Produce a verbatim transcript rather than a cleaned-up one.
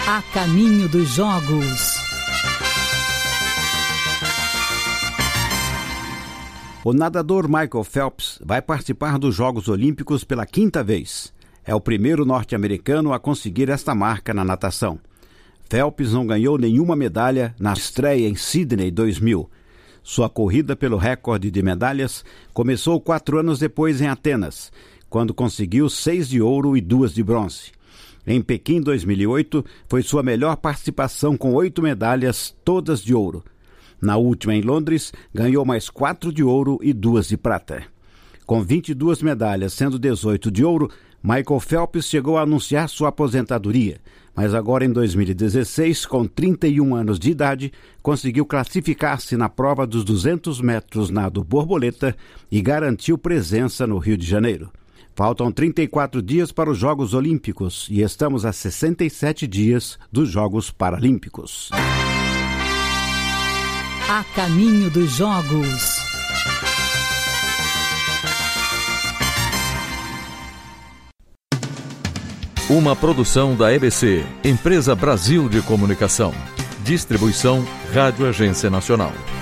A caminho dos Jogos. O nadador Michael Phelps vai participar dos Jogos Olímpicos pela quinta vez. É o primeiro norte-americano a conseguir esta marca na natação. Phelps não ganhou nenhuma medalha na estreia em Sydney dois mil. Sua corrida pelo recorde de medalhas começou quatro anos depois em Atenas, quando conseguiu seis de ouro e duas de bronze. Em Pequim dois mil e oito, foi sua melhor participação com oito medalhas, todas de ouro. Na última, em Londres, ganhou mais quatro de ouro e duas de prata. Com vinte e duas medalhas, sendo dezoito de ouro, Michael Phelps chegou a anunciar sua aposentadoria, mas agora em dois mil e dezesseis, com trinta e um anos de idade, conseguiu classificar-se na prova dos duzentos metros nado borboleta e garantiu presença no Rio de Janeiro. Faltam trinta e quatro dias para os Jogos Olímpicos e estamos a sessenta e sete dias dos Jogos Paralímpicos. A caminho dos Jogos. Uma produção da E B C, Empresa Brasil de Comunicação. Distribuição Rádio Agência Nacional.